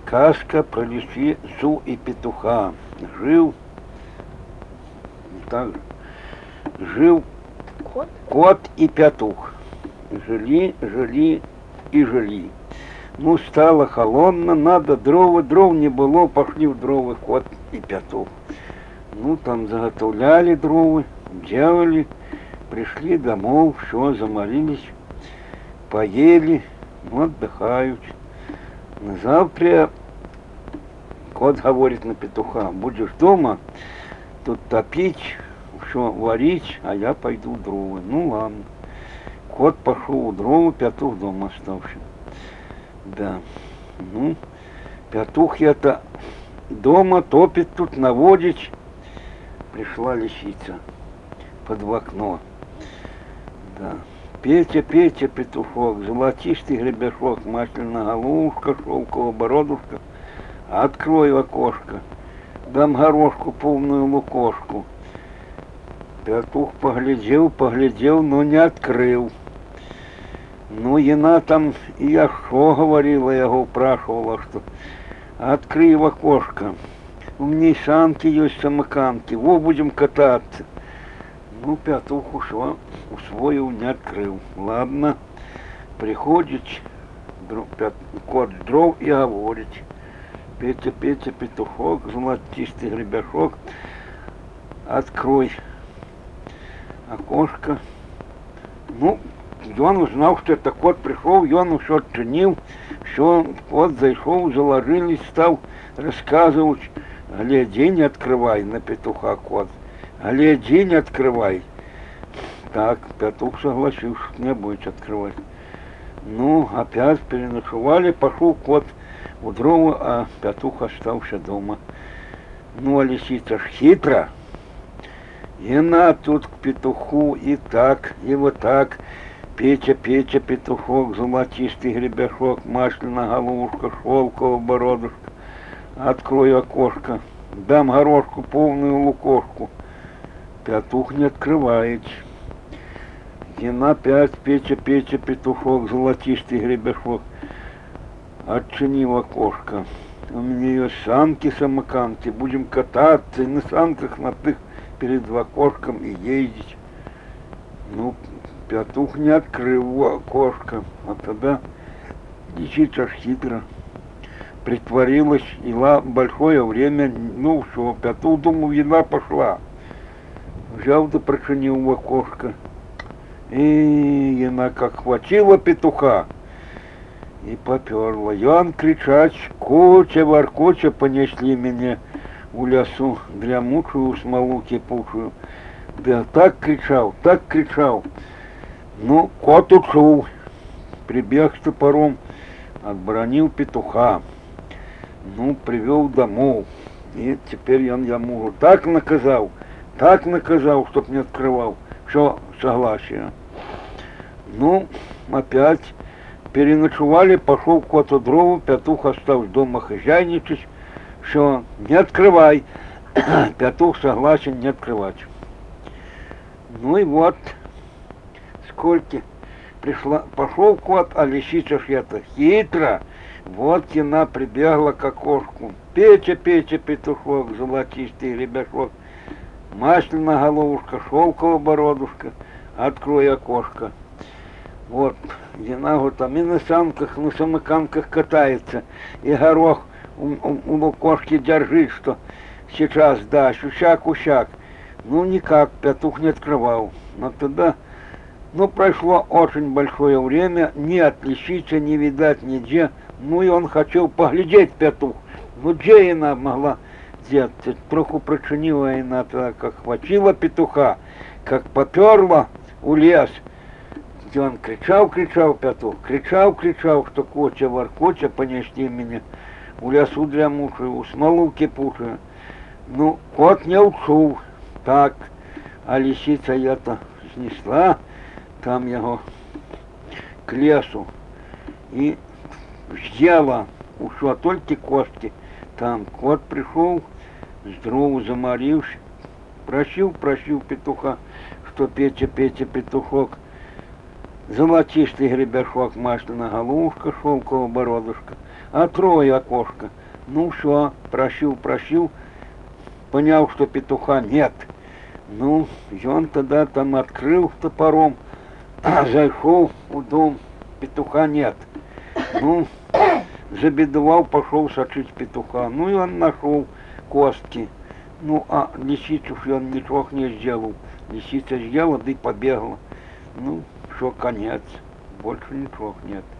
Сказка про лисицу и петуха. Жил, так, жил кот и петух. Жили, жили и жили. Ну, стало холодно, надо дров не было, пошли в дровы кот и петух. Ну, там заготовляли дровы, делали, пришли домой, все, заморились, поели, ну, отдыхают. На завтра кот говорит на петуха: будешь дома, тут топить, все варить, а я пойду в дровы. Ну ладно. Кот пошел в дровы, петух дома остался. Да. Ну, петух это дома топит, тут наводить. Пришла лисица под в окно. Да. Петя, Петя, петушок, золотистый гребешок, масляная головушка, шелковая бородушка, открой окошко, дам горошку полную лукошку. Петух поглядел, но не открыл. Ну, яна там, и я шо говорила, я его упрашивала, что открой в окошко, у меня санки есть, самоканки, во будем кататься. Ну, петух ушел, усвоил, не открыл. Ладно, приходит кот дров и говорит: Петя, Петя, петушок, золотистый гребешок, открой окошко. Ну, и он узнал, что это кот пришел, и он все оценил, все, кот зашел, заложились, стал рассказывать: гляди, не открывай, на петуха кот. Гляди, не открывай. Так, петух согласился, не будет открывать. Ну, опять переночевали, пошел кот в дровы, а петух остался дома. Ну, а лисица ж хитра. И она тут к петуху и так, и вот так. Петя, Петя, петушок, золотистый гребешок, масляная головушка, шелковая бородушка. Открой окошко, дам горошку полную лукошку. Петух не открывает. И опять Петя, Петя, петушок, золотистый гребешок, отчинил окошко. У меня есть санки, самоканки, будем кататься и на санках на тых перед окошком и ездить. Ну, петух не открыл окошко, а тогда лисица ж хитро притворилась, ела большое время, ну все, петух, думал, еда пошла. Взял да прочинил в окошко. И она как хватила петуха и поперла. И он кричать: куча, воркуча, понесли меня в лесу дрямучую смолу кипучую. Да так кричал, так кричал. Ну, кот ушел, прибег с топором, отбронил петуха. Ну, привел домой. И теперь он я мужу так наказал, чтоб не открывал. Все, согласие. Ну, опять переночевали, пошел кот в дрову, петух остался дома хозяйничать. Все, не открывай. Петух согласен не открывать. Ну и вот, сколько пошел кот, а лисица ж это хитро. Вот она прибегла к окошку. Петя, Петя, петушок, золотистый гребешок, масляная головушка, шелковая бородушка, открой окошко. Вот, она вот там и на санках, на самоканках катается, и горох у лукошки держит, что сейчас дашь, ущак. Ну, никак, петух не открывал. Но тогда, ну, прошло очень большое время, ни от лисицы не видать нигде. Ну, и он хотел поглядеть, петух. Ну, где она могла делать? Троху прочинила она тогда, как хватила петуха, как поперла у лес. И он кричал, петух, кричал, что коча, воркоча, понесли меня в лесу дрямучую, смолу кипучую. Ну, кот не ушел. Так, а лисица это снесла там его к лесу и съела, ушла только костки. Там кот пришел, здорово заморивший, просил петуха, что Петя, петушок, золотистый гребешок, масляная головушка, шелковая бородушка, открой окошко, Ну все, просил, понял, что петуха нет. Ну, и он тогда там открыл топором, зашел в дом, петуха нет. Ну, забедовал, пошел сочить петуха. Ну и он нашел костки. Ну, а лисицу он ничего не сделал. Лисица съела, да и побегла. Ну, все, конец. Больше ничего нет.